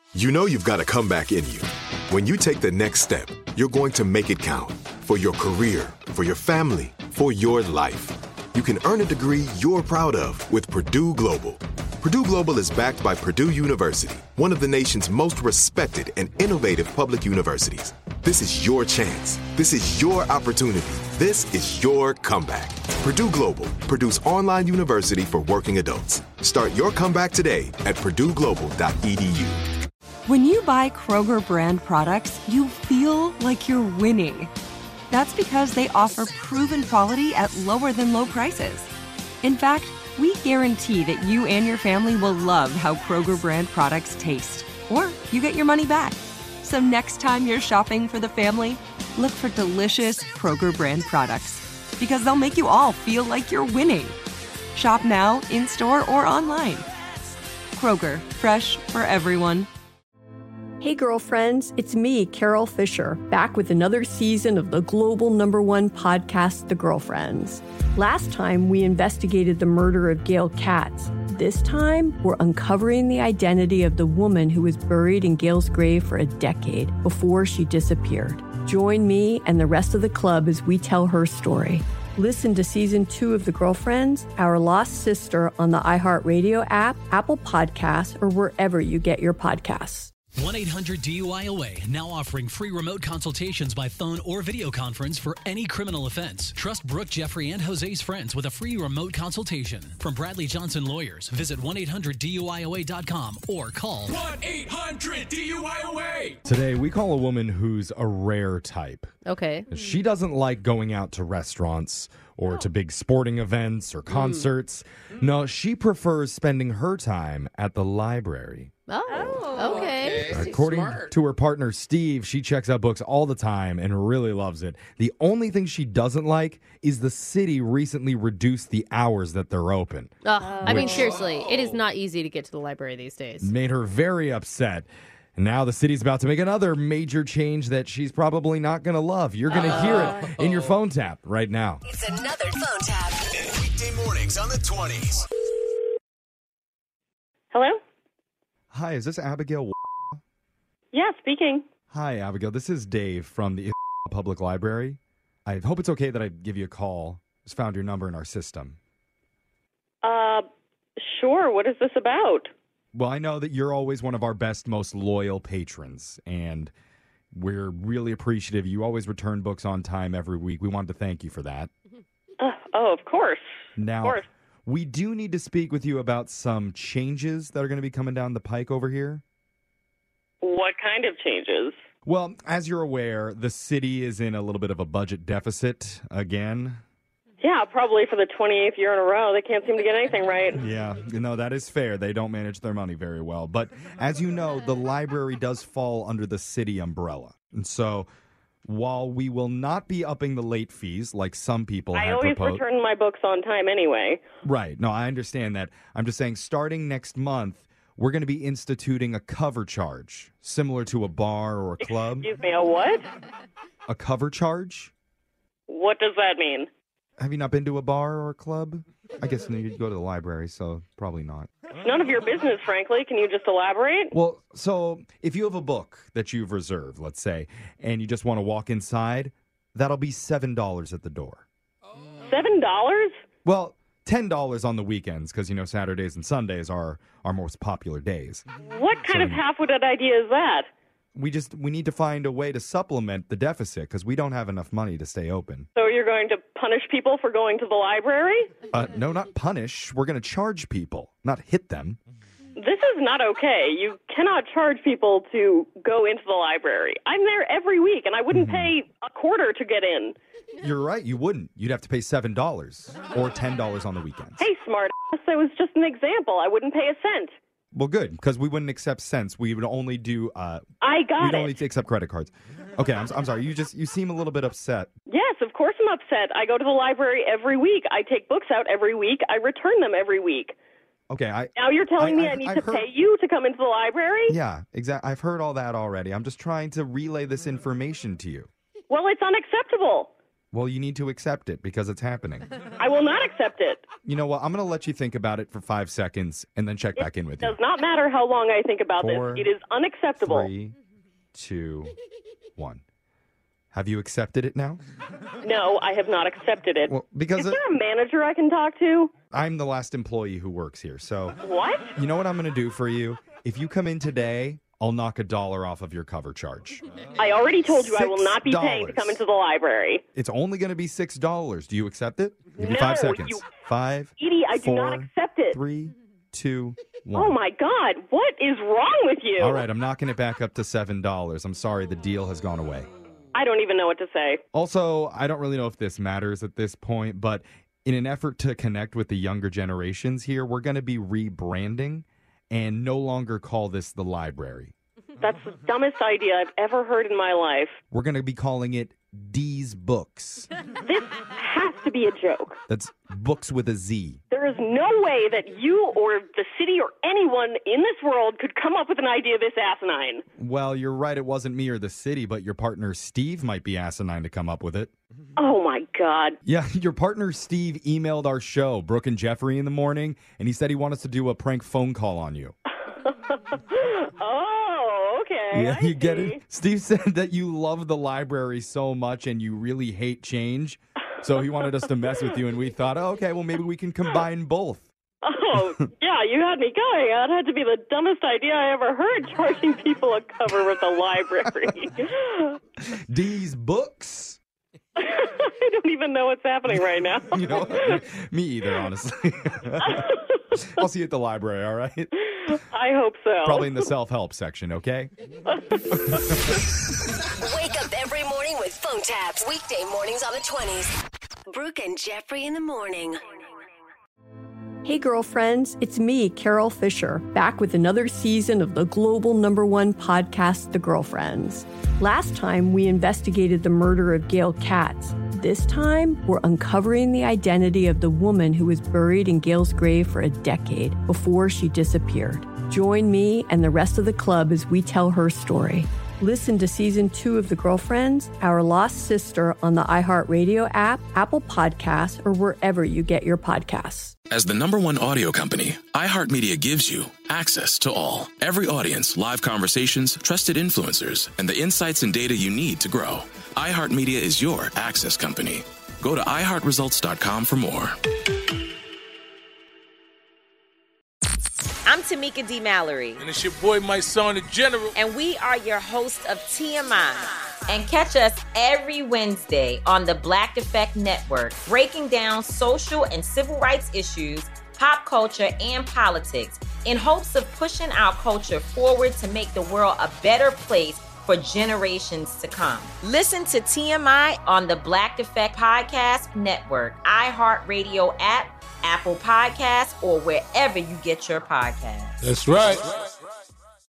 You know you've got a comeback in you. When you take the next step, you're going to make it count for your career, for your family, for your life. You can earn a degree you're proud of with Purdue Global. Purdue Global is backed by Purdue University, one of the nation's most respected and innovative public universities. This is your chance. This is your opportunity. This is your comeback. Purdue Global, Purdue's online university for working adults. Start your comeback today at purdueglobal.edu. When you buy Kroger brand products, you feel like you're winning. That's because they offer proven quality at lower than low prices. In fact, we guarantee that you and your family will love how Kroger brand products taste, or you get your money back. So next time you're shopping for the family, look for delicious Kroger brand products, because they'll make you all feel like you're winning. Shop now, in-store, or online. Kroger, fresh for everyone. Hey girlfriends, it's me, Carol Fisher, back with another season of the global #1 podcast, The Girlfriends. Last time, we investigated the murder of Gail Katz. This time, we're uncovering the identity of the woman who was buried in Gail's grave for a decade before she disappeared. Join me and the rest of the club as we tell her story. Listen to Season 2 of The Girlfriends, Our Lost Sister on the iHeartRadio app, Apple Podcasts, or wherever you get your podcasts. 1-800-DUI-OA now offering free remote consultations by phone or video conference for any criminal offense. Trust Brooke, Jeffrey, and Jose's friends with a free remote consultation. From Bradley Johnson Lawyers, visit 1-800-DUIOA.com or call 1-800-DUIOA. Today, we call a woman who's a rare type. Okay. She doesn't like going out to restaurants or to big sporting events or concerts. No, she prefers spending her time at the library. Oh, okay. According to her partner, Steve, she checks out books all the time and really loves it. The only thing she doesn't like is the city recently reduced the hours that they're open. I mean, seriously, it is not easy to get to the library these days. Made her very upset. And now the city's about to make another major change that she's probably not going to love. You're going to hear it in your phone tap right now. It's another phone tap. Weekday mornings on the 20s. Hello? Hi, is this Abigail? Yeah, speaking. Hi, Abigail. This is Dave from the Public Library. I hope it's okay that I give you a call. Just found your number in our system. Sure. What is this about? Well, I know that you're always one of our best, most loyal patrons, and we're really appreciative. You always return books on time every week. We wanted to thank you for that. Of course. Now, Of course. we do need to speak with you about some changes that are going to be coming down the pike over here. What kind of changes? Well, as you're aware, the city is in a little bit of a budget deficit again. Yeah, probably for the 28th year in a row. They can't seem to get anything right. Yeah, that is fair. They don't manage their money very well. But as you know, the library does fall under the city umbrella. And so while we will not be upping the late fees like some people I have always proposed. return my books on time anyway. Right. No, I understand that. I'm just saying starting next month, we're going to be instituting a cover charge, similar to a bar or a club. Excuse me, a what? A cover charge? What does that mean? Have you not been to a bar or a club? I guess you'd go to the library, so probably not. It's none of your business, frankly. Can you just elaborate? Well, so if you have a book that you've reserved, let's say, and you just want to walk inside, that'll be $7 at the door. $7? Well, $10 on the weekends, because, Saturdays and Sundays are our most popular days. What kind of half-witted idea is that? We need to find a way to supplement the deficit, because we don't have enough money to stay open. So you're going to punish people for going to the library? No, not punish. We're going to charge people, not hit them. This is not okay. You cannot charge people to go into the library. I'm there every week, and I wouldn't pay a quarter to get in. You're right. You wouldn't. You'd have to pay $7 or $10 on the weekends. Hey, smart ass, that was just an example. I wouldn't pay a cent. Well, good, because we wouldn't accept cents. We would only do. We'd only accept credit cards. Okay, I'm sorry. You seem a little bit upset. Yes, of course I'm upset. I go to the library every week. I take books out every week. I return them every week. Okay, now you're telling me I need to pay you to come into the library? Yeah, exactly. I've heard all that already. I'm just trying to relay this information to you. Well, it's unacceptable. Well, you need to accept it because it's happening. I will not accept it. You know what? I'm going to let you think about it for 5 seconds and then check back in with It you. does not matter how long I think about 4, this. It is unacceptable. 3, 2, 1. Have you accepted it now? No, I have not accepted it. Well, because is there a manager I can talk to? I'm the last employee who works here. So, What? you know what I'm going to do for you? If you come in today, I'll knock $1 off of your cover charge. I already told you I will not be paying to $6. come into the library. It's only going to be $6. Do you accept it? Give you No, 5 seconds. you- 5, Edie, I do not 4, accept it. 3, 2, 1. Oh, my God. What is wrong with you? All right, I'm knocking it back up to $7. I'm sorry, the deal has gone away. I don't even know what to say. Also, I don't really know if this matters at this point, but in an effort to connect with the younger generations here, we're going to be rebranding and no longer call this the library. That's the dumbest idea I've ever heard in my life. We're going to be calling it D's Books. This has to be a joke. That's books with a Z. There is no way that you or the city or anyone in this world could come up with an idea this asinine. Well, you're right, it wasn't me or the city, but your partner Steve might be asinine to come up with it. Oh, my God. Yeah, your partner Steve emailed our show, Brooke and Jeffrey, in the morning, and he said he wanted us to do a prank phone call on you. Oh, okay. Yeah, I you get see. it? Steve said that you love the library so much and you really hate change. So he wanted us to mess with you, and we thought, oh, okay, well, maybe we can combine both. Oh, yeah, you had me going. That had to be the dumbest idea I ever heard, charging people a cover with a library. D's Books? I don't even know what's happening right now. You know, me either, honestly. I'll see you at the library, all right? I hope so. Probably in the self-help section, okay? Wake up every morning with phone taps. Weekday mornings on the 20s. Brooke and Jeffrey in the morning. Hey, girlfriends, it's me, Carol Fisher, back with another season of the global #1 podcast, The Girlfriends. Last time, we investigated the murder of Gail Katz. This time, we're uncovering the identity of the woman who was buried in Gail's grave for a decade before she disappeared. Join me and the rest of the club as we tell her story. Listen to Season 2 of The Girlfriends, Our Lost Sister on the iHeartRadio app, Apple Podcasts, or wherever you get your podcasts. As the #1 audio company, iHeartMedia gives you access to all. Every audience, live conversations, trusted influencers, and the insights and data you need to grow. iHeartMedia is your access company. Go to iHeartResults.com for more. I'm Tamika D. Mallory. And it's your boy, my son, the General. And we are your hosts of TMI. And catch us every Wednesday on the Black Effect Network, breaking down social and civil rights issues, pop culture, and politics in hopes of pushing our culture forward to make the world a better place for generations to come. Listen to TMI on the Black Effect Podcast Network, iHeartRadio app, Apple Podcasts, or wherever you get your podcasts. That's right.